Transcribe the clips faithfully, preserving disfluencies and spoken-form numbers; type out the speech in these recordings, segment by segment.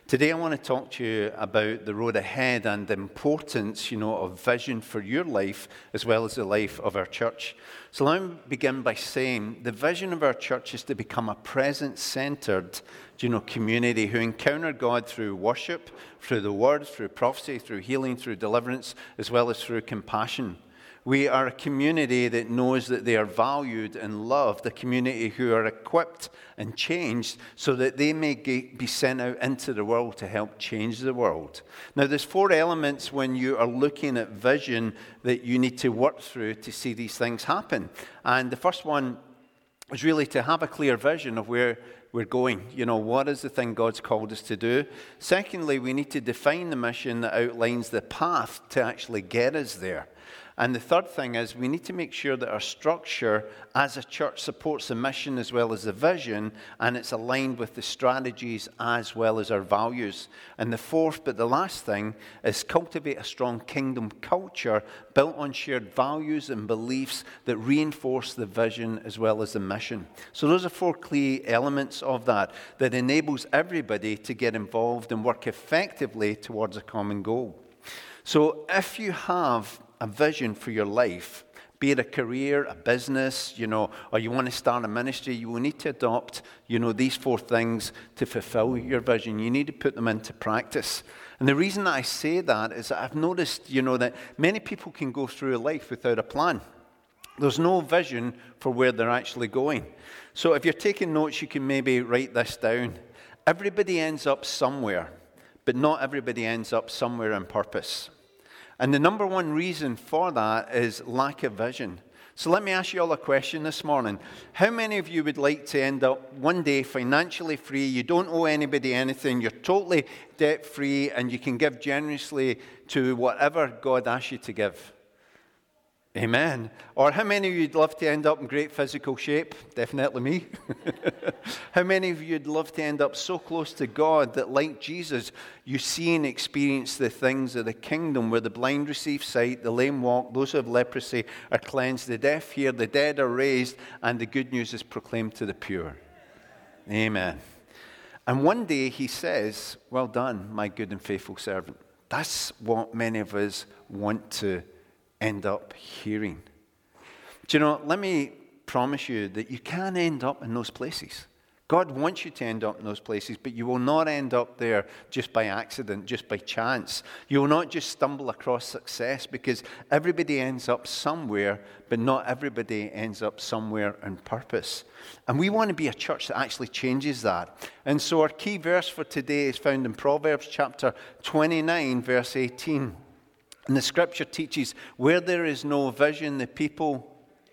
Today I want to talk to you about the road ahead and the importance, you know, of vision for your life as well as the life of our church. So let me begin by saying the vision of our church is to become a present-centered, you know, community who encounter God through worship, through the word, through prophecy, through healing, through deliverance, as well as through compassion. We are a community that knows that they are valued and loved, a community who are equipped and changed so that they may be sent out into the world to help change the world. Now, there's four elements when you are looking at vision that you need to work through to see these things happen. And the first one is really to have a clear vision of where we're going. You know, what is the thing God's called us to do? Secondly, we need to define the mission that outlines the path to actually get us there. And the third thing is we need to make sure that our structure as a church supports the mission as well as the vision, and it's aligned with the strategies as well as our values. And the fourth, but the last thing, is cultivate a strong kingdom culture built on shared values and beliefs that reinforce the vision as well as the mission. So those are four key elements of that that enables everybody to get involved and work effectively towards a common goal. So if you have a vision for your life, be it a career, a business, you know, or you want to start a ministry, you will need to adopt, you know, these four things to fulfill your vision. You need to put them into practice. And the reason that I say that is that I've noticed, you know, that many people can go through life without a plan. There's no vision for where they're actually going. So if you're taking notes, you can maybe write this down. Everybody ends up somewhere, but not everybody ends up somewhere on purpose. And the number one reason for that is lack of vision. So let me ask you all a question this morning. How many of you would like to end up one day financially free? You don't owe anybody anything. You're totally debt-free, and you can give generously to whatever God asks you to give. Amen. Or how many of you would love to end up in great physical shape? Definitely me. How many of you would love to end up so close to God that, like Jesus, you see and experience the things of the kingdom where the blind receive sight, the lame walk, those who have leprosy are cleansed, the deaf hear, the dead are raised, and the good news is proclaimed to the pure. Amen. And one day he says, "Well done, my good and faithful servant." That's what many of us want to end up hearing. Do you know, let me promise you that you can end up in those places. God wants you to end up in those places, but you will not end up there just by accident, just by chance. You will not just stumble across success, because everybody ends up somewhere, but not everybody ends up somewhere on purpose. And we want to be a church that actually changes that. And so our key verse for today is found in Proverbs chapter twenty-nine, verse eighteen. And the scripture teaches, where there is no vision, the people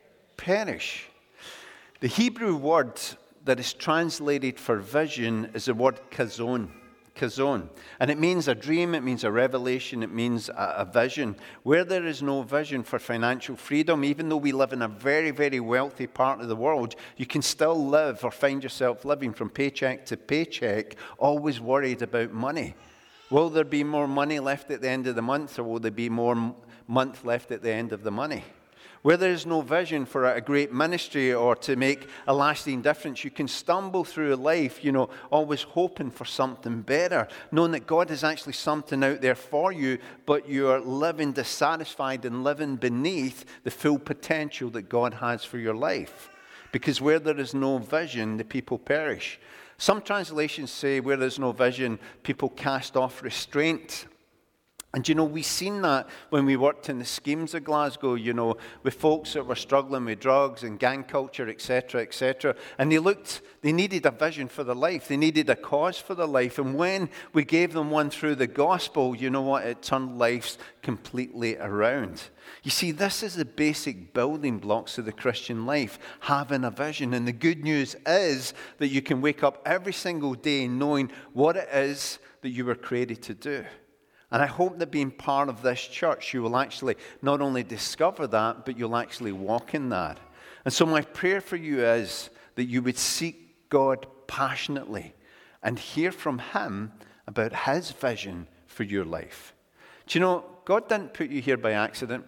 perish. The Hebrew word that is translated for vision is the word kazon. Kazon. And it means a dream, it means a revelation, it means a, a vision. Where there is no vision for financial freedom, even though we live in a very, very wealthy part of the world, you can still live or find yourself living from paycheck to paycheck, always worried about money. Will there be more money left at the end of the month, or will there be more m- month left at the end of the money? Where there is no vision for a great ministry or to make a lasting difference, you can stumble through life, you know, always hoping for something better, knowing that God has actually something out there for you, but you're living dissatisfied and living beneath the full potential that God has for your life. Because where there is no vision, the people perish. Some translations say where there's no vision, people cast off restraint. And, you know, we've seen that when we worked in the schemes of Glasgow, you know, with folks that were struggling with drugs and gang culture, et cetera, et cetera. And they looked, they needed a vision for their life. They needed a cause for their life. And when we gave them one through the gospel, you know what? It turned lives completely around. You see, this is the basic building blocks of the Christian life, having a vision. And the good news is that you can wake up every single day knowing what it is that you were created to do. And I hope that being part of this church, you will actually not only discover that, but you'll actually walk in that. And so my prayer for you is that you would seek God passionately and hear from Him about His vision for your life. Do you know, God didn't put you here by accident.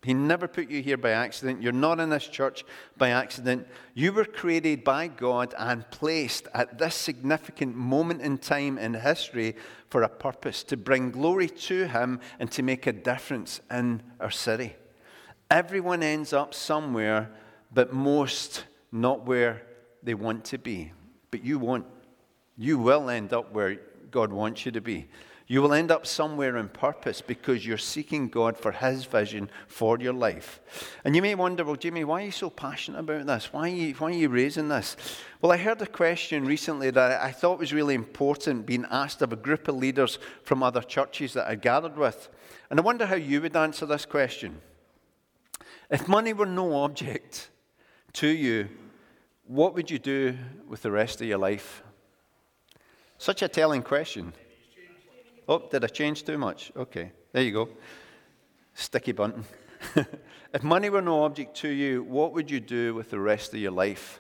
He never put you here by accident. You're not in this church by accident. You were created by God and placed at this significant moment in time in history for a purpose, to bring glory to Him and to make a difference in our city. Everyone ends up somewhere, but most not where they want to be. But you won't. You will end up where God wants you to be. You will end up somewhere in purpose because you're seeking God for His vision for your life. And you may wonder, well, Jimmy, why are you so passionate about this? Why are you, why are you raising this? Well, I heard a question recently that I thought was really important being asked of a group of leaders from other churches that I gathered with. And I wonder how you would answer this question. If money were no object to you, what would you do with the rest of your life? Such a telling question. Oh, did I change too much? Okay, there you go. Sticky bunting. If money were no object to you, what would you do with the rest of your life?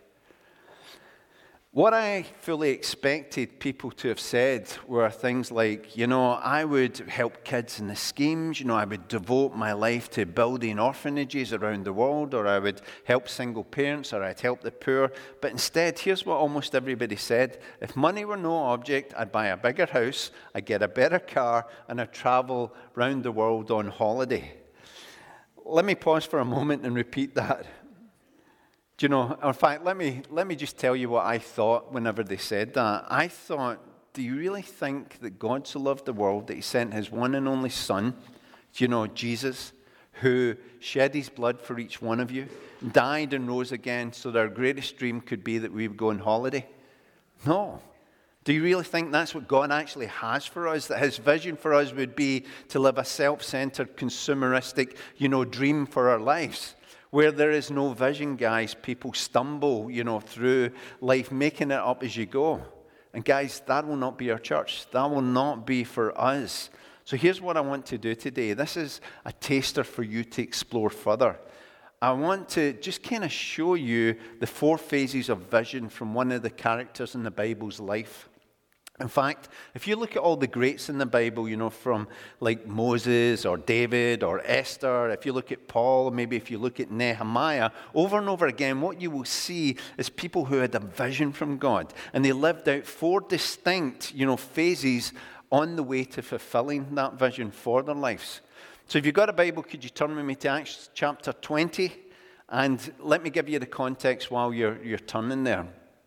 What I fully expected people to have said were things like, you know, I would help kids in the schemes, you know, I would devote my life to building orphanages around the world, or I would help single parents, or I'd help the poor. But instead, here's what almost everybody said. If money were no object, I'd buy a bigger house, I'd get a better car, and I'd travel around the world on holiday. Let me pause for a moment and repeat that. Do you know, in fact, let me let me just tell you what I thought whenever they said that. I thought, do you really think that God so loved the world that He sent His one and only Son, you know, Jesus, who shed His blood for each one of you, died and rose again so that our greatest dream could be that we would go on holiday? No. Do you really think that's what God actually has for us? That His vision for us would be to live a self-centered, consumeristic, you know, dream for our lives? Where there is no vision, guys, people stumble, you know, through life, making it up as you go. And guys, that will not be our church. That will not be for us. So here's what I want to do today. This is a taster for you to explore further. I want to just kind of show you the four phases of vision from one of the characters in the Bible's life. In fact, if you look at all the greats in the Bible, you know, from like Moses or David or Esther, if you look at Paul, maybe if you look at Nehemiah, over and over again, what you will see is people who had a vision from God. And they lived out four distinct, you know, phases on the way to fulfilling that vision for their lives. So if you've got a Bible, could you turn with me to Acts chapter twenty? And let me give you the context while you're, you're turning there.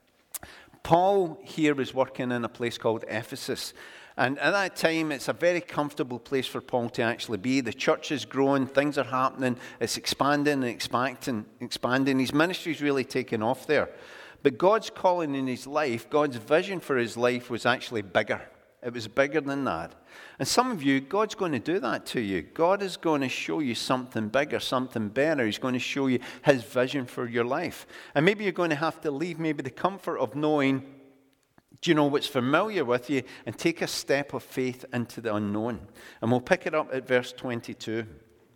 Paul here is working in a place called Ephesus. And at that time, it's a very comfortable place for Paul to actually be. The church is growing, things are happening, it's expanding and expanding. expanding. His ministry's really taken off there. But God's calling in his life, God's vision for his life was actually bigger. It was bigger than that. And some of you, God's going to do that to you. God is going to show you something bigger, something better. He's going to show you his vision for your life. And maybe you're going to have to leave maybe the comfort of knowing, do you know, what's familiar with you, and take a step of faith into the unknown. And we'll pick it up at verse twenty-two.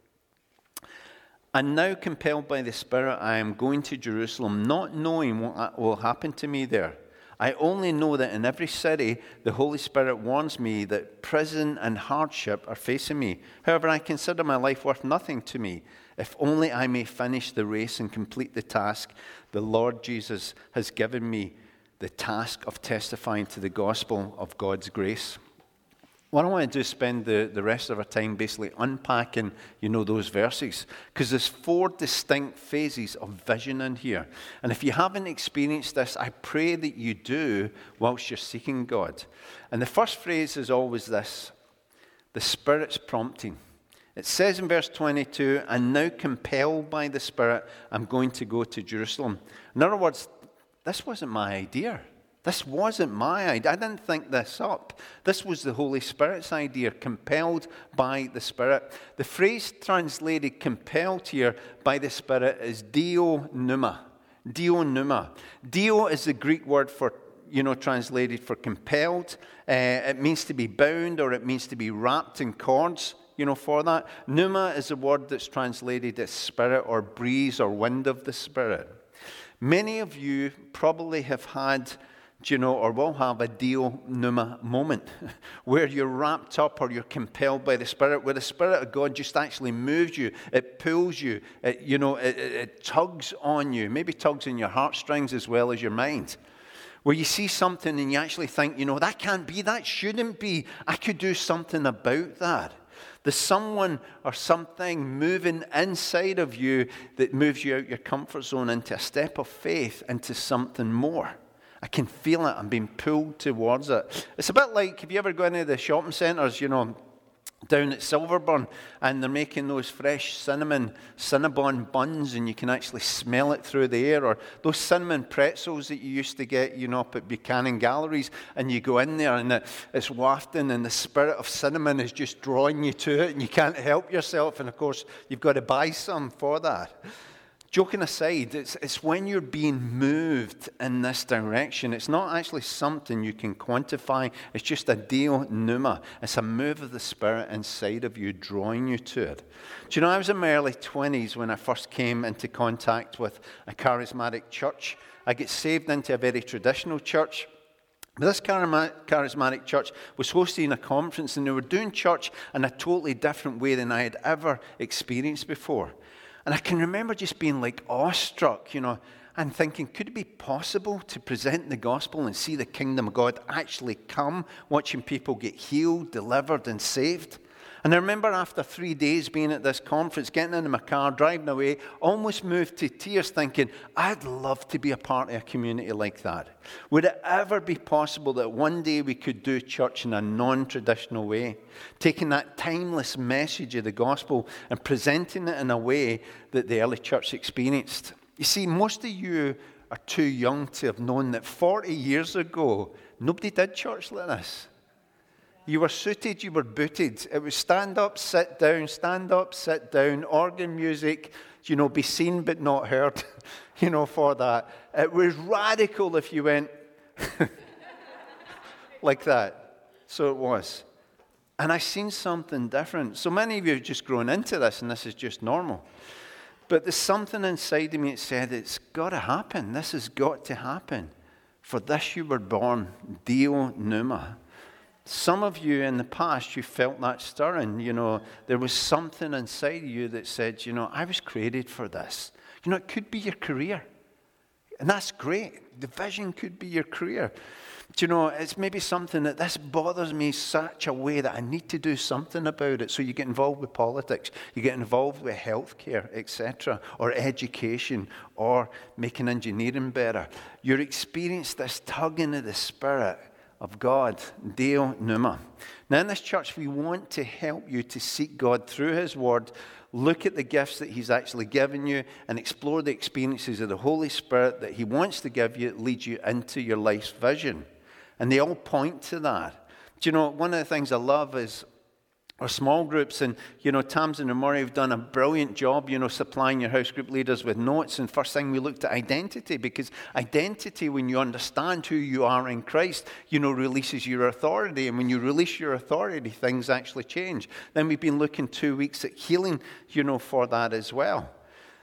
And now, compelled by the Spirit, I am going to Jerusalem, not knowing what will happen to me there. I only know that in every city, the Holy Spirit warns me that prison and hardship are facing me. However, I consider my life worth nothing to me, if only I may finish the race and complete the task the Lord Jesus has given me, the task of testifying to the gospel of God's grace. What I want to do is spend the, the rest of our time basically unpacking, you know, those verses. Because there's four distinct phases of vision in here. And if you haven't experienced this, I pray that you do whilst you're seeking God. And the first phrase is always this: the Spirit's prompting. It says in verse twenty-two, and now compelled by the Spirit, I'm going to go to Jerusalem. In other words, this wasn't my idea. This wasn't my idea. I didn't think this up. This was the Holy Spirit's idea, compelled by the Spirit. The phrase translated compelled here by the Spirit is dio pneuma. Dio pneuma. Dio is the Greek word for, you know, translated for compelled. Uh, it means to be bound, or it means to be wrapped in cords, you know, for that. Pneuma is a word that's translated as spirit or breeze or wind of the Spirit. Many of you probably have had do you know, or we'll have a Deo Pneuma moment where you're wrapped up or you're compelled by the Spirit, where the Spirit of God just actually moves you, it pulls you, it, you know, it, it, it tugs on you, maybe tugs in your heartstrings as well as your mind, where you see something and you actually think, you know, that can't be, that shouldn't be, I could do something about that. There's someone or something moving inside of you that moves you out your comfort zone into a step of faith, into something more. I can feel it. I'm being pulled towards it. It's a bit like, have you ever gone to the shopping centres, you know, down at Silverburn, and they're making those fresh cinnamon Cinnabon buns, and you can actually smell it through the air, or those cinnamon pretzels that you used to get, you know, up at Buchanan Galleries, and you go in there and it's wafting, and the spirit of cinnamon is just drawing you to it, and you can't help yourself, and of course, you've got to buy some for that. Joking aside, it's, it's when you're being moved in this direction. It's not actually something you can quantify. It's just a Deo Pneuma. It's a move of the Spirit inside of you, drawing you to it. Do you know, I was in my early twenties when I first came into contact with a charismatic church. I get saved into a very traditional church. But this charismatic church was hosting a conference, and they were doing church in a totally different way than I had ever experienced before. And I can remember just being like awestruck, you know, and thinking, could it be possible to present the gospel and see the kingdom of God actually come, watching people get healed, delivered, and saved? And I remember after three days being at this conference, getting into my car, driving away, almost moved to tears, thinking, I'd love to be a part of a community like that. Would it ever be possible that one day we could do church in a non-traditional way, taking that timeless message of the gospel and presenting it in a way that the early church experienced? You see, most of you are too young to have known that forty years ago, nobody did church like this. You were suited, you were booted. It was stand up, sit down, stand up, sit down, organ music, you know, be seen but not heard, you know, for that. It was radical if you went like that. So it was. And I seen something different. So many of you have just grown into this, and this is just normal. But there's something inside of me that said, it's got to happen. This has got to happen. For this you were born, Deo Pneuma. Some of you in the past, you felt that stirring. You know, there was something inside of you that said, you know, I was created for this. You know, it could be your career. And that's great. The vision could be your career. Do you know, it's maybe something that this bothers me such a way that I need to do something about it. So you get involved with politics, you get involved with healthcare, et cetera, or education, or making engineering better. You're experiencing this tugging of the Spirit of God, Deo Pneuma. Now in this church, we want to help you to seek God through His Word, look at the gifts that He's actually given you, and explore the experiences of the Holy Spirit that He wants to give you, lead you into your life's vision. And they all point to that. Do you know, one of the things I love is our small groups, and, you know, Tamsin and Murray have done a brilliant job, you know, supplying your house group leaders with notes. And first thing we looked at identity, because identity, when you understand who you are in Christ, you know, releases your authority. And when you release your authority, things actually change. Then we've been looking two weeks at healing, you know, for that as well.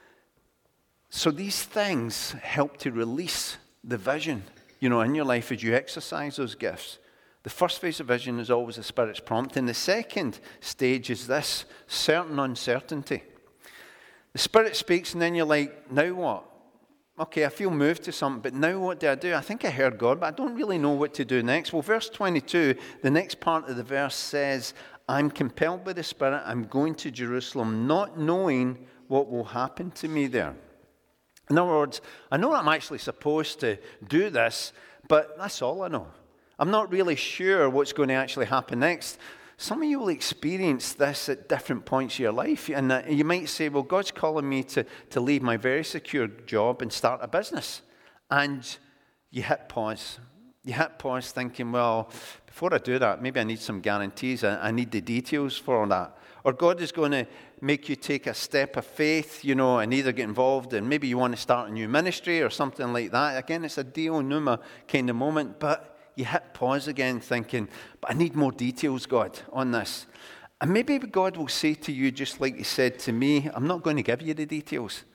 So these things help to release the vision, you know, in your life as you exercise those gifts. The first phase of vision is always the Spirit's prompting. The second stage is this certain uncertainty. The Spirit speaks, and then you're like, now what? Okay, I feel moved to something, but now what do I do? I think I heard God, but I don't really know what to do next. Well, verse twenty-two, the next part of the verse says, I'm compelled by the Spirit, I'm going to Jerusalem, not knowing what will happen to me there. In other words, I know I'm actually supposed to do this, but that's all I know. I'm not really sure what's going to actually happen next. Some of you will experience this at different points of your life. And uh, you might say, well, God's calling me to, to leave my very secure job and start a business. And you hit pause. You hit pause thinking, well, before I do that, maybe I need some guarantees. I, I need the details for that. Or God is going to make you take a step of faith, you know, and either get involved in, maybe you want to start a new ministry or something like that. Again, it's a Deo Pneuma kind of moment, but you hit pause again thinking, but I need more details, God, on this. And maybe God will say to you, just like He said to me, I'm not going to give you the details.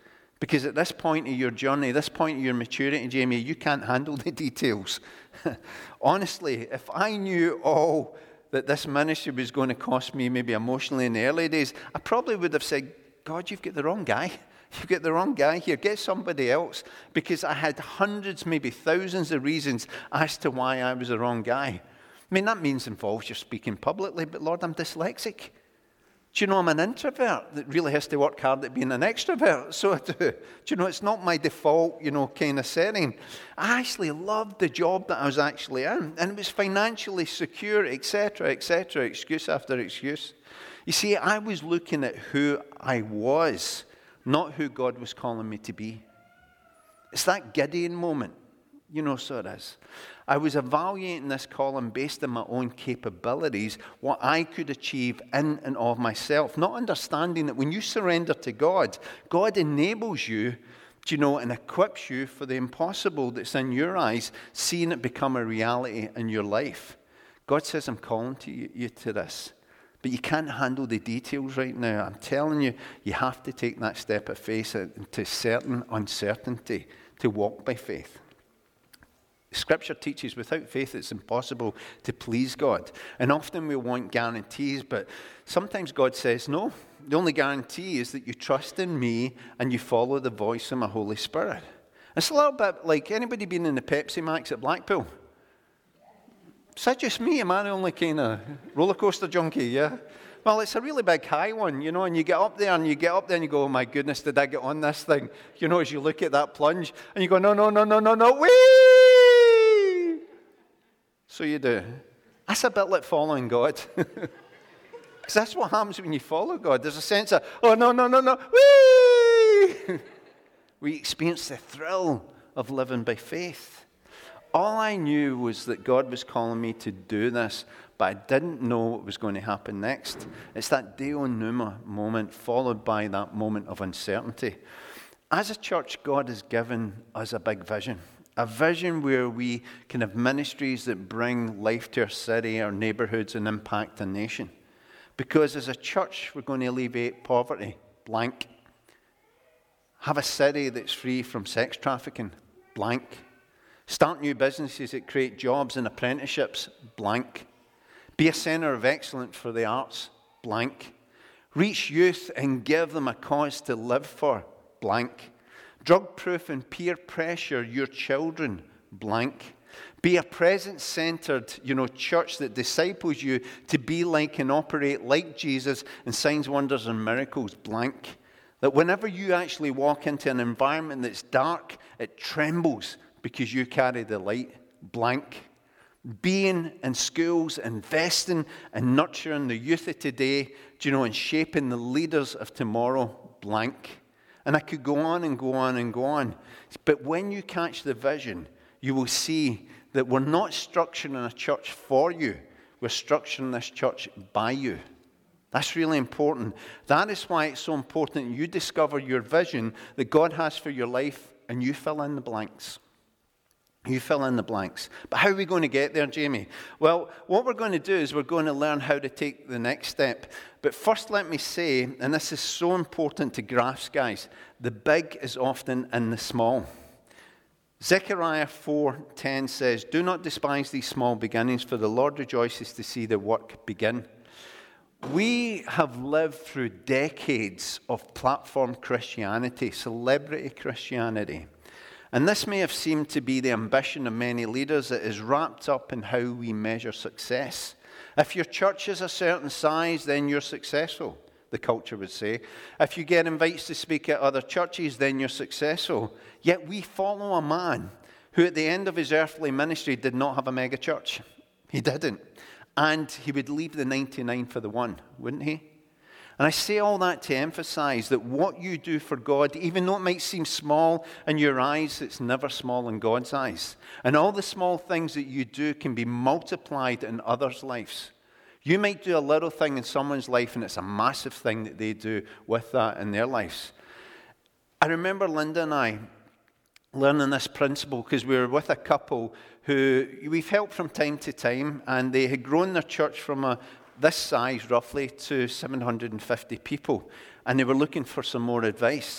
Because at this point of your journey, this point of your maturity, Jamie, you can't handle the details. Honestly, if I knew all that this ministry was going to cost me, maybe emotionally in the early days, I probably would have said, God, you've got the wrong guy. You've got the wrong guy here. Get somebody else. Because I had hundreds, maybe thousands of reasons as to why I was the wrong guy. I mean, that means involves you speaking publicly, but Lord, I'm dyslexic. Do you know I'm an introvert that really has to work hard at being an extrovert? So I do. Do you know, it's not my default, you know, kind of setting. I actually loved the job that I was actually in, and it was financially secure, et cetera, et cetera, excuse after excuse. You see, I was looking at who I was, not who God was calling me to be. It's that Gideon moment. You know, so it is. I was evaluating this calling based on my own capabilities, what I could achieve in and of myself, not understanding that when you surrender to God, God enables you, you know, and equips you for the impossible that's in your eyes, seeing it become a reality in your life. God says, I'm calling to you, you to this. But you can't handle the details right now. I'm telling you, you have to take that step of faith into certain uncertainty to walk by faith. Scripture teaches without faith it's impossible to please God. And often we want guarantees, but sometimes God says, no, the only guarantee is that you trust in me and you follow the voice of my Holy Spirit. It's a little bit like anybody been in the Pepsi Max at Blackpool? Is that just me? Am I the only kind of roller coaster junkie, yeah? Well, it's a really big high one, you know, and you get up there and you get up there and you go, oh my goodness, did I get on this thing? You know, as you look at that plunge and you go, no, no, no, no, no, no, whee! So you do. That's a bit like following God. Because that's what happens when you follow God. There's a sense of, oh, no, no, no, no, whee! We experience the thrill of living by faith. All I knew was that God was calling me to do this, but I didn't know what was going to happen next. It's that Deo Pneuma moment followed by that moment of uncertainty. As a church, God has given us a big vision. A vision where we can have ministries that bring life to our city, our neighborhoods, and impact a nation. Because as a church, we're going to alleviate poverty, blank. Have a city that's free from sex trafficking, blank. Start new businesses that create jobs and apprenticeships, blank. Be a centre of excellence for the arts, blank. Reach youth and give them a cause to live for, blank. Drug-proof and peer pressure your children, blank. Be a presence-centered, you know, church that disciples you to be like and operate like Jesus in signs, wonders, and miracles, blank. That whenever you actually walk into an environment that's dark, it trembles because you carry the light, blank. Being in schools, investing and nurturing the youth of today, do you know, and shaping the leaders of tomorrow, blank. And I could go on and go on and go on. But when you catch the vision, you will see that we're not structuring a church for you. We're structuring this church by you. That's really important. That is why it's so important you discover your vision that God has for your life and you fill in the blanks. You fill in the blanks. But how are we going to get there, Jamie? Well, what we're going to do is we're going to learn how to take the next step. But first, let me say, and this is so important to grasp, guys, the big is often in the small. Zechariah four ten says, do not despise these small beginnings, for the Lord rejoices to see the work begin. We have lived through decades of platform Christianity, celebrity Christianity. And this may have seemed to be the ambition of many leaders that is wrapped up in how we measure success. If your church is a certain size, then you're successful, the culture would say. If you get invites to speak at other churches, then you're successful. Yet we follow a man who at the end of his earthly ministry did not have a mega church. He didn't. And he would leave the ninety-nine for the one, wouldn't he? And I say all that to emphasize that what you do for God, even though it might seem small in your eyes, it's never small in God's eyes. And all the small things that you do can be multiplied in others' lives. You might do a little thing in someone's life, and it's a massive thing that they do with that in their lives. I remember Linda and I learning this principle because we were with a couple who we've helped from time to time, and they had grown their church from a this size roughly to seven hundred fifty people, and they were looking for some more advice.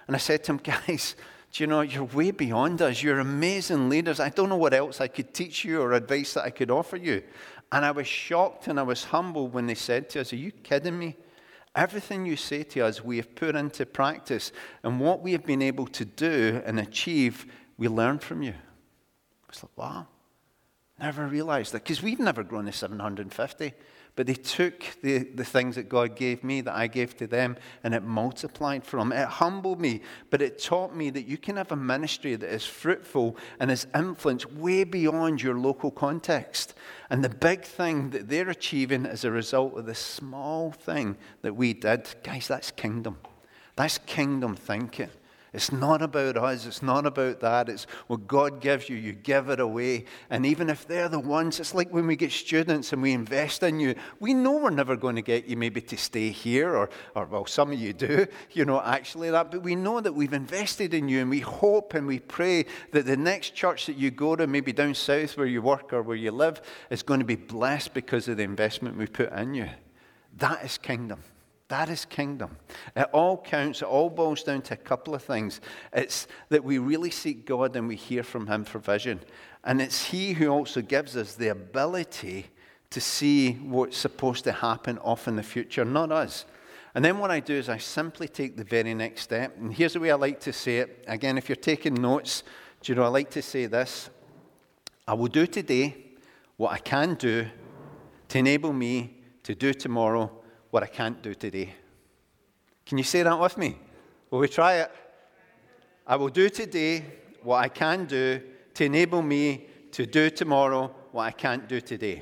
And I said to him, guys, do you know, you're way beyond us. You're amazing leaders. I don't know what else I could teach you or advice that I could offer you. And I was shocked and I was humbled when they said to us, are you kidding me? Everything you say to us, we have put into practice. And what we have been able to do and achieve, we learn from you. I was like, wow. Never realized that. Because we've never grown to seven hundred fifty. But they took the, the things that God gave me, that I gave to them, and it multiplied for them. It humbled me, but it taught me that you can have a ministry that is fruitful and has influence way beyond your local context. And the big thing that they're achieving as a result of the small thing that we did, guys, that's kingdom. That's kingdom thinking. It's not about us. It's not about that. It's what God gives you. You give it away. And even if they're the ones, it's like when we get students and we invest in you, we know we're never going to get you maybe to stay here, or, or well, some of you do, you know, actually that. But we know that we've invested in you, and we hope and we pray that the next church that you go to, maybe down south where you work or where you live, is going to be blessed because of the investment we put in you. That is kingdom. That is kingdom. It all counts. It all boils down to a couple of things. It's that we really seek God and we hear from him for vision. And it's he who also gives us the ability to see what's supposed to happen off in the future, not us. And then what I do is I simply take the very next step. And here's the way I like to say it. Again, if you're taking notes, do you know, I like to say this. I will do today what I can do to enable me to do tomorrow what I can't do today. Can you say that with me? Will we try it? I will do today what I can do to enable me to do tomorrow what I can't do today.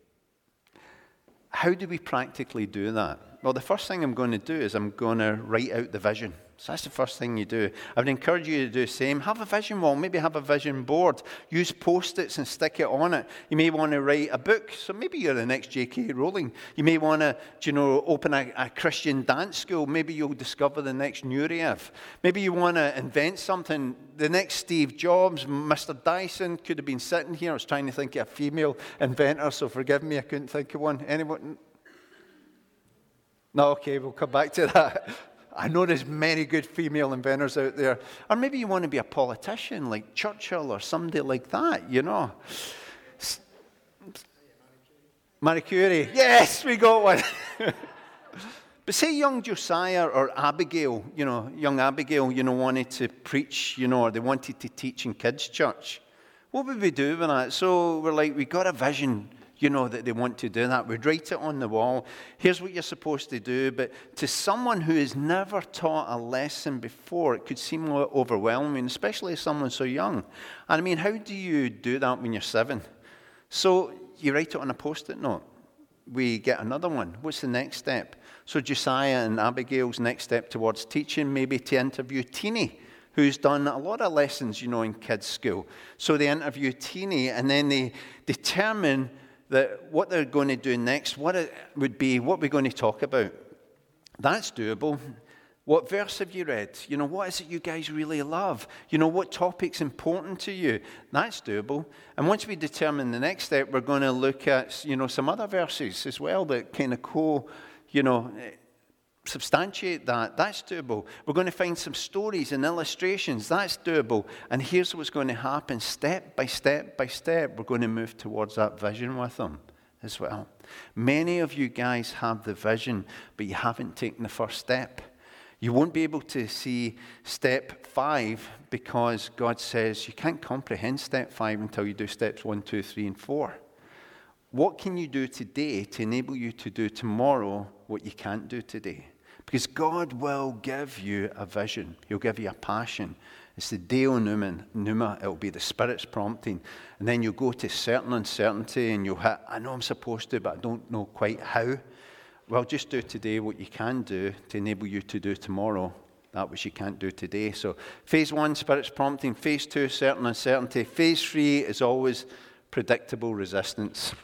How do we practically do that? Well, the first thing I'm going to do is I'm going to write out the vision. So that's the first thing you do. I would encourage you to do the same. Have a vision wall. Maybe have a vision board. Use Post-its and stick it on it. You may want to write a book. So maybe you're the next J K Rowling. You may want to, you know, open a, a Christian dance school. Maybe you'll discover the next Nureyev. Maybe you want to invent something. The next Steve Jobs, Mister Dyson could have been sitting here. I was trying to think of a female inventor, so forgive me, I couldn't think of one. Anyone? No, okay, we'll come back to that. I know there's many good female inventors out there. Or maybe you want to be a politician like Churchill or somebody like that, you know. Marie Curie. Yes, we got one. But say young Josiah or Abigail, you know, young Abigail, you know, wanted to preach, you know, or they wanted to teach in kids' church. What would we do with that? So we're like, we got a vision, you know, that they want to do that. We'd write it on the wall. Here's what you're supposed to do. But to someone who has never taught a lesson before, it could seem overwhelming, especially someone so young. And I mean, how do you do that when you're seven? So you write it on a Post-it note. We get another one. What's the next step? So Josiah and Abigail's next step towards teaching, maybe to interview Teenie, who's done a lot of lessons, you know, in kids' school. So they interview Teenie, and then they determine that what they're going to do next, what it would be, what we're going to talk about. That's doable. What verse have you read? You know, what is it you guys really love? You know, what topic's important to you? That's doable. And once we determine the next step, we're going to look at, you know, some other verses as well that kind of co, you know, substantiate that. That's doable. We're going to find some stories and illustrations. That's doable. And here's what's going to happen. Step by step by step, we're going to move towards that vision with them as well. Many of you guys have the vision, but you haven't taken the first step. You won't be able to see step five because God says you can't comprehend step five until you do steps one, two, three, and four. What can you do today to enable you to do tomorrow what you can't do today? Because God will give you a vision. He'll give you a passion. It's the Deo Pneuma. It'll be the Spirit's prompting. And then you'll go to certain uncertainty and you'll hit, I know I'm supposed to, but I don't know quite how. Well, just do today what you can do to enable you to do tomorrow that which you can't do today. So phase one, Spirit's prompting. Phase two, certain uncertainty. Phase three is always predictable resistance.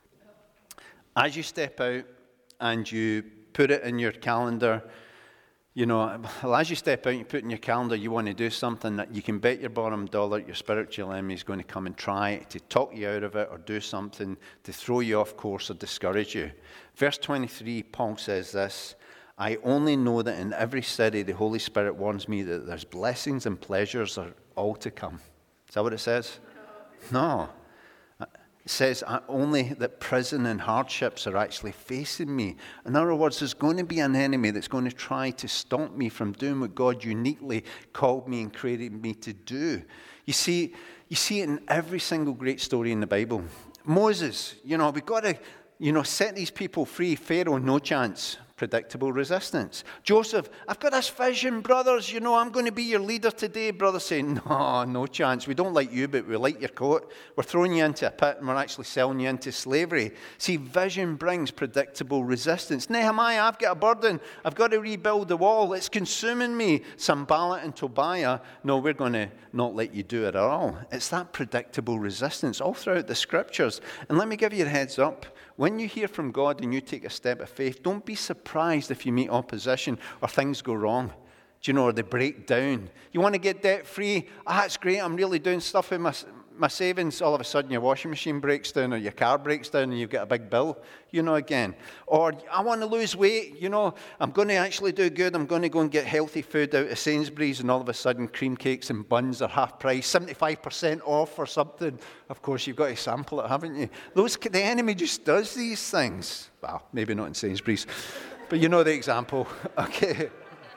As you step out and you put it in your calendar, you know, well, as you step out and you put in your calendar, you want to do something that you can bet your bottom dollar your spiritual enemy is going to come and try to talk you out of it or do something to throw you off course or discourage you. Verse twenty-three, Paul says this, I only know that in every city the Holy Spirit warns me that there's blessings and pleasures are all to come. Is that what it says? No. It says only that prison and hardships are actually facing me. In other words, there's going to be an enemy that's going to try to stop me from doing what God uniquely called me and created me to do. You see, you see it in every single great story in the Bible. Moses, you know, we've got to, you know, set these people free. Pharaoh, no chance. Predictable resistance. Joseph, I've got this vision, brothers. You know, I'm going to be your leader today. Brothers saying, no, no chance. We don't like you, but we like your coat. We're throwing you into a pit and we're actually selling you into slavery. See, vision brings predictable resistance. Nehemiah, I've got a burden. I've got to rebuild the wall. It's consuming me. Sanballat and Tobiah, no, we're going to not let you do it at all. It's that predictable resistance all throughout the scriptures. And let me give you a heads up. When you hear from God and you take a step of faith, don't be surprised if you meet opposition or things go wrong. Do you know, or they break down. You want to get debt free? Ah, that's great. I'm really doing stuff with my, my savings. All of a sudden your washing machine breaks down or your car breaks down and you've got a big bill, you know, again. Or I want to lose weight. You know, I'm going to actually do good. I'm going to go and get healthy food out of Sainsbury's and all of a sudden cream cakes and buns are half price, seventy-five percent off or something. Of course, you've got to sample it, haven't you? Those, the enemy just does these things. Well, maybe not in Sainsbury's, but you know the example. Okay.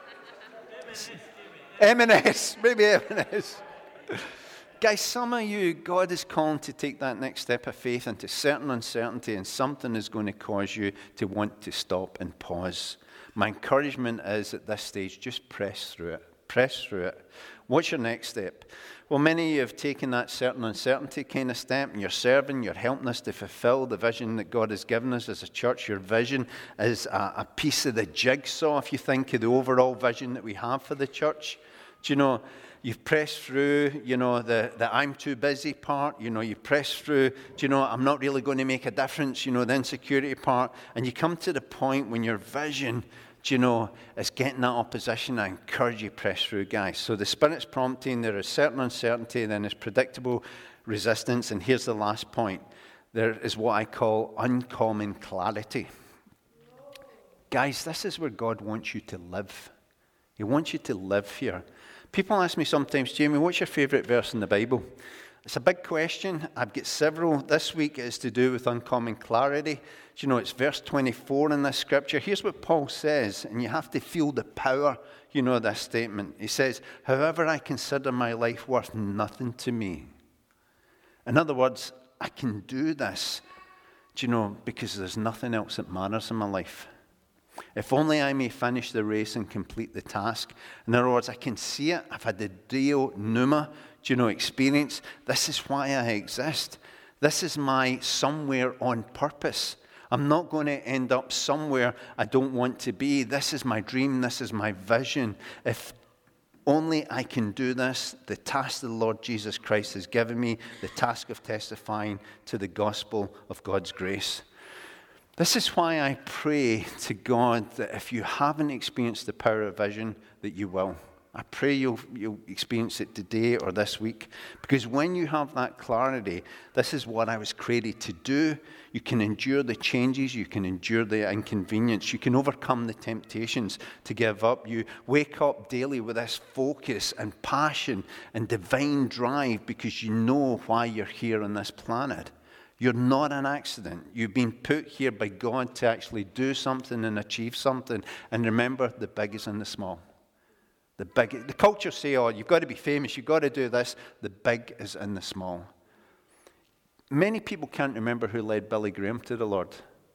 M and S, maybe M and S. Guys, some of you, God is calling to take that next step of faith into certain uncertainty, and something is going to cause you to want to stop and pause. My encouragement is at this stage, just press through it. Press through it. What's your next step? Well, many of you have taken that certain uncertainty kind of step, and you're serving, you're helping us to fulfill the vision that God has given us as a church. Your vision is a, a piece of the jigsaw, if you think of the overall vision that we have for the church. Do you know, you've pressed through, you know, the, the I'm too busy part. You know, you've pressed through, do you know, I'm not really going to make a difference, you know, the insecurity part. And you come to the point when your vision, do you know, is getting that opposition. I encourage you to press through, guys. So the Spirit's prompting, there is certain uncertainty, then there's predictable resistance. And here's the last point. There is what I call uncommon clarity. Guys, this is where God wants you to live. He wants you to live here. People ask me sometimes, Jamie, what's your favourite verse in the Bible? It's a big question. I've got several. This week is to do with uncommon clarity. Do you know, it's verse twenty-four in this scripture. Here's what Paul says, and you have to feel the power, you know, of this statement. He says, however, I consider my life worth nothing to me. In other words, I can do this, do you know, because there's nothing else that matters in my life. If only I may finish the race and complete the task. In other words, I can see it. I've had the Dio Pneuma, do you know, experience. This is why I exist. This is my somewhere on purpose. I'm not going to end up somewhere I don't want to be. This is my dream. This is my vision. If only I can do this, the task the Lord Jesus Christ has given me, the task of testifying to the gospel of God's grace. This is why I pray to God that if you haven't experienced the power of vision, that you will. I pray you'll, you'll experience it today or this week. Because when you have that clarity, this is what I was created to do. You can endure the changes. You can endure the inconvenience. You can overcome the temptations to give up. You wake up daily with this focus and passion and divine drive because you know why you're here on this planet. You're not an accident. You've been put here by God to actually do something and achieve something. And remember, the big is in the small. The big, the culture say, oh, you've got to be famous, you've got to do this. The big is in the small. Many people can't remember who led Billy Graham to the Lord.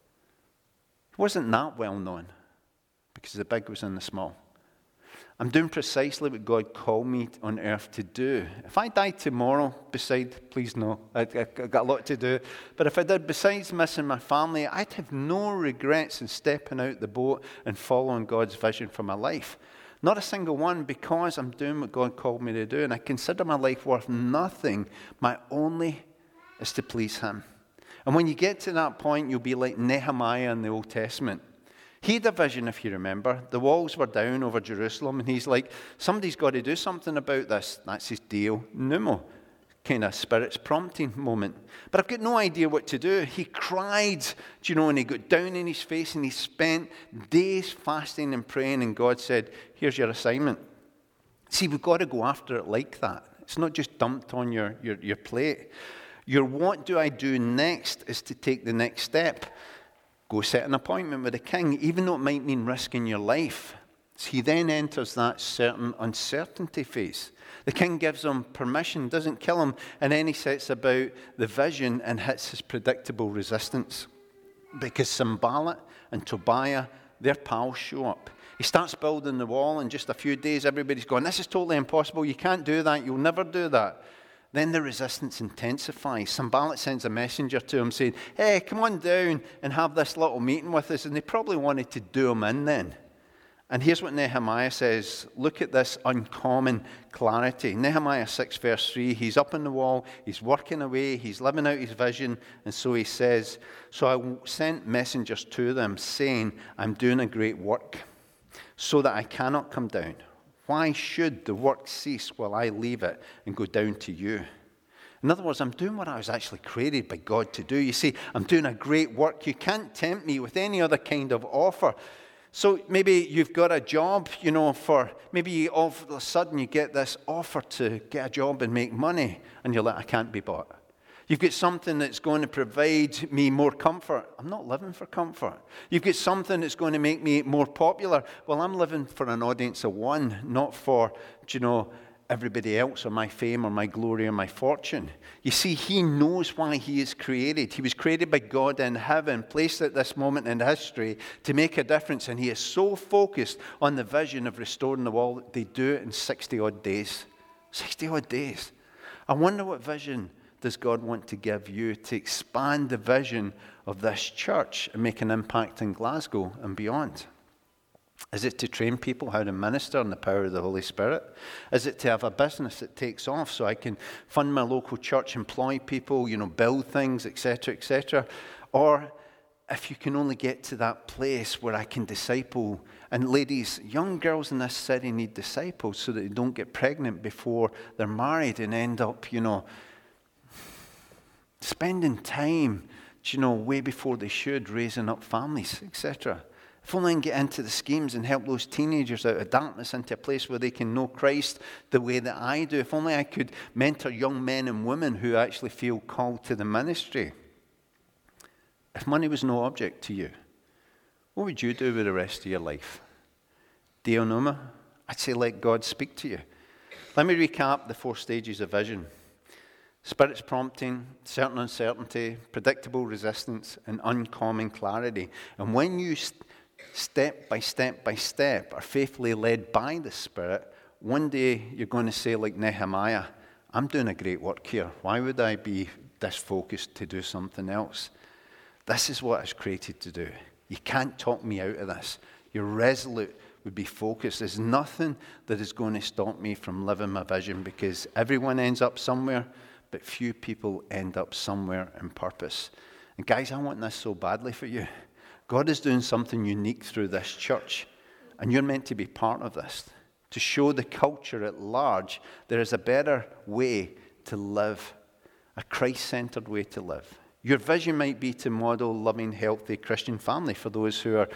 He wasn't that well known because the big was in the small. I'm doing precisely what God called me on earth to do. If I died tomorrow, beside, please no, I've got a lot to do. But if I did, besides missing my family, I'd have no regrets in stepping out the boat and following God's vision for my life. Not a single one, because I'm doing what God called me to do. And I consider my life worth nothing. My only is to please Him. And when you get to that point, you'll be like Nehemiah in the Old Testament. He had a vision, if you remember. The walls were down over Jerusalem, and he's like, somebody's got to do something about this. That's his Dio Pneuma. kind of Spirit's prompting moment. But I've got no idea what to do. He cried, do you know, and he got down in his face and he spent days fasting and praying, and God said, here's your assignment. See, we've got to go after it like that. It's not just dumped on your, your, your plate. Your what do I do next is to take the next step. Go set an appointment with the king, even though it might mean risking your life. He then enters that certain uncertainty phase. The king gives him permission, doesn't kill him, and then he sets about the vision and hits his predictable resistance. Because Sanballat and Tobiah, their pals, show up. He starts building the wall, and in just a few days everybody's going, this is totally impossible, you can't do that, you'll never do that. Then the resistance intensifies. Sanballat sends a messenger to him saying, hey, come on down and have this little meeting with us. And they probably wanted to do him in then. And here's what Nehemiah says. Look at this uncommon clarity. Nehemiah six verse three, he's up on the wall, he's working away, he's living out his vision. And so he says, so I sent messengers to them saying, I'm doing a great work so that I cannot come down. Why should the work cease while I leave it and go down to you? In other words, I'm doing what I was actually created by God to do. You see, I'm doing a great work. You can't tempt me with any other kind of offer. So maybe you've got a job, you know, for maybe all of a sudden you get this offer to get a job and make money, and you're like, I can't be bought. You've got something that's going to provide me more comfort. I'm not living for comfort. You've got something that's going to make me more popular. Well, I'm living for an audience of one, not for, you know, everybody else or my fame or my glory or my fortune. You see, he knows why he is created. He was created by God in heaven, placed at this moment in history to make a difference. And he is so focused on the vision of restoring the wall that they do it in sixty-odd days. sixty-odd days. I wonder what vision does God want to give you to expand the vision of this church and make an impact in Glasgow and beyond? Is it to train people how to minister in the power of the Holy Spirit? Is it to have a business that takes off so I can fund my local church, employ people, you know, build things, et cetera, et cetera? Or if you can only get to that place where I can disciple, and ladies, young girls in this city need disciples so that they don't get pregnant before they're married and end up, you know, spending time, you know, way before they should, raising up families, et cetera. If only I can get into the schemes and help those teenagers out of darkness into a place where they can know Christ the way that I do. If only I could mentor young men and women who actually feel called to the ministry. If money was no object to you, what would you do with the rest of your life? Deo Noma? I'd say let God speak to you. Let me recap the four stages of vision. Spirit's prompting, certain uncertainty, predictable resistance, and uncommon clarity. And when you st- step by step by step are faithfully led by the Spirit, one day you're going to say like Nehemiah, I'm doing a great work here. Why would I be this focused to do something else? This is what I was created to do. You can't talk me out of this. You're resolute would be focused. There's nothing that is going to stop me from living my vision, because everyone ends up somewhere, but few people end up somewhere in purpose. And guys, I want this so badly for you. God is doing something unique through this church, and you're meant to be part of this, to show the culture at large there is a better way to live, a Christ-centered way to live. Your vision might be to model loving, healthy Christian family for those who are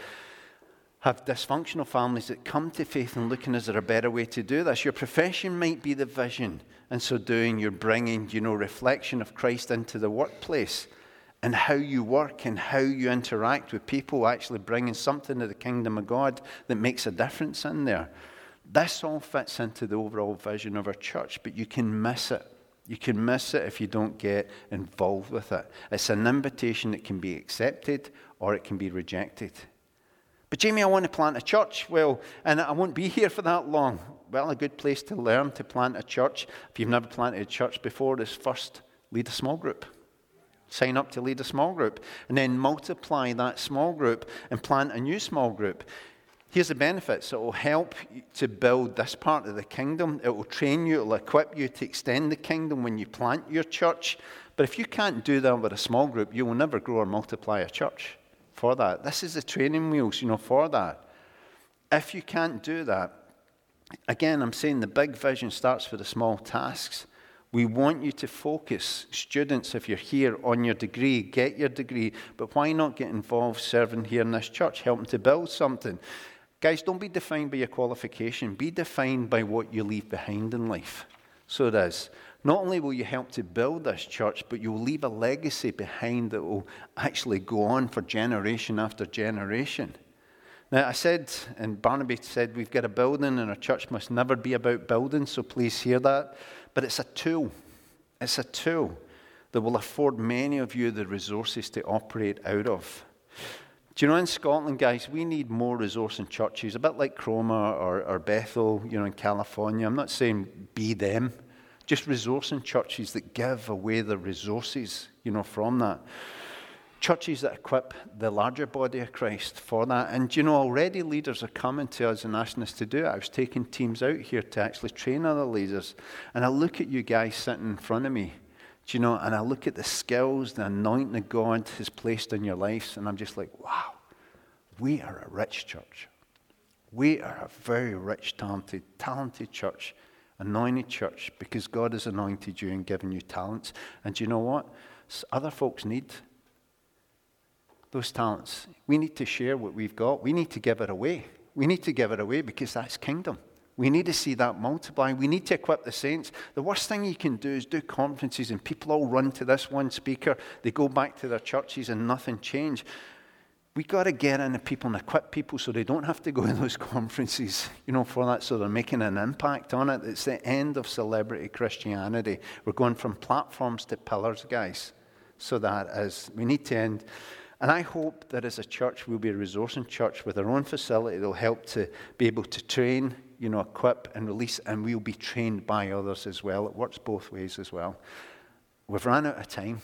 have dysfunctional families that come to faith and looking, is there a better way to do this? Your profession might be the vision, and so doing, you're bringing, you know, reflection of Christ into the workplace, and how you work and how you interact with people, actually bringing something to the kingdom of God that makes a difference in there. This all fits into the overall vision of our church, but you can miss it. You can miss it if you don't get involved with it. It's an invitation that can be accepted or it can be rejected. But Jamie, I want to plant a church. Well, and I won't be here for that long. Well, a good place to learn to plant a church, if you've never planted a church before, is first lead a small group. Sign up to lead a small group. And then multiply that small group and plant a new small group. Here's the benefits. It will help to build this part of the kingdom. It will train you, it will equip you to extend the kingdom when you plant your church. But if you can't do that with a small group, you will never grow or multiply a church for that. This is the training wheels, you know, for that. If you can't do that, again, I'm saying the big vision starts with the small tasks. We want you to focus, students, if you're here, on your degree. Get your degree, but why not get involved serving here in this church, helping to build something? Guys, don't be defined by your qualification. Be defined by what you leave behind in life. So it is. Not only will you help to build this church, but you will leave a legacy behind that will actually go on for generation after generation. Now, I said, and Barnaby said, we've got a building and our church must never be about building, so please hear that. But it's a tool. It's a tool that will afford many of you the resources to operate out of. Do you know, in Scotland, guys, we need more resourcing churches, a bit like Cromer or, or Bethel, you know, in California. I'm not saying be them, just resourcing churches that give away the resources, you know, from that. Churches that equip the larger body of Christ for that. And, you know, already leaders are coming to us and asking us to do it. I was taking teams out here to actually train other leaders. And I look at you guys sitting in front of me, do you know, and I look at the skills, the anointing that God has placed in your lives, and I'm just like, wow, we are a rich church. We are a very rich, talented, talented church, anointed church, because God has anointed you and given you talents. And do you know what? Other folks need those talents. We need to share what we've got. We need to give it away. We need to give it away because that's kingdom. We need to see that multiply. We need to equip the saints. The worst thing you can do is do conferences and people all run to this one speaker. They go back to their churches and nothing change. We've got to get in the people and equip people so they don't have to go to those conferences, you know, for that, so they're making an impact on it. It's the end of celebrity Christianity. We're going from platforms to pillars, guys. So that is, we need to end. And I hope that as a church, we'll be a resourcing church with our own facility that will help to be able to train, you know, equip and release, and we'll be trained by others as well. It works both ways as well. We've run out of time.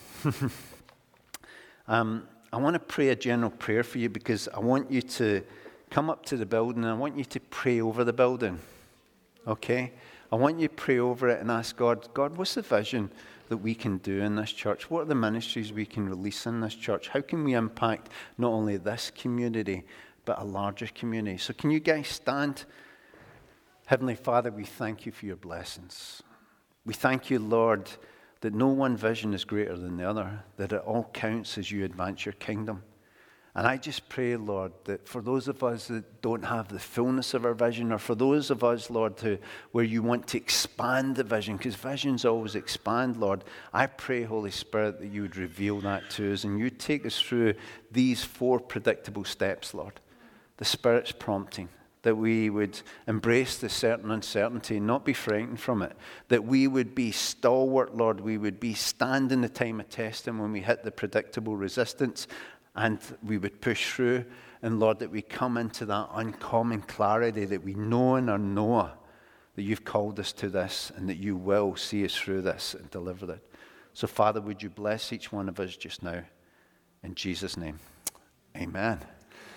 um, I want to pray a general prayer for you because I want you to come up to the building and I want you to pray over the building. Okay? I want you to pray over it and ask God, God, what's the vision that we can do in this church? What are the ministries we can release in this church? How can we impact not only this community, but a larger community? So can you guys stand? Heavenly Father, we thank you for your blessings. We thank you, Lord, that no one vision is greater than the other, that it all counts as you advance your kingdom. And I just pray, Lord, that for those of us that don't have the fullness of our vision, or for those of us, Lord, who, where you want to expand the vision, because visions always expand, Lord, I pray, Holy Spirit, that you would reveal that to us and you'd take us through these four predictable steps, Lord. The Spirit's prompting, that we would embrace the certain uncertainty and not be frightened from it, that we would be stalwart, Lord, we would be standing the time of testing when we hit the predictable resistance, and we would push through. And Lord, that we come into that uncommon clarity that we know in our Noah that you've called us to this and that you will see us through this and deliver it. So Father, would you bless each one of us just now? In Jesus' name, amen.